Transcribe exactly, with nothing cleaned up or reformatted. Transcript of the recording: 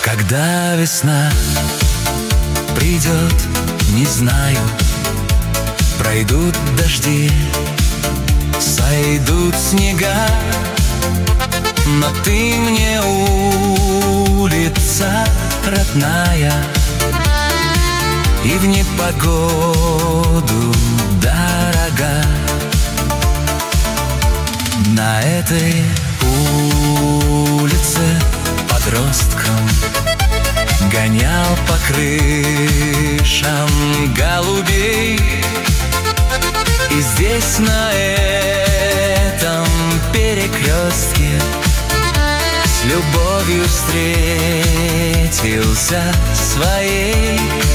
Когда весна придет, не знаю. Пройдут дожди, сойдут снега, но ты мне улица родная, и в непогоду дорога. На этой улице подростком гонял по крышам голубей. И здесь, на этом перекрестке, с любовью встретился своей.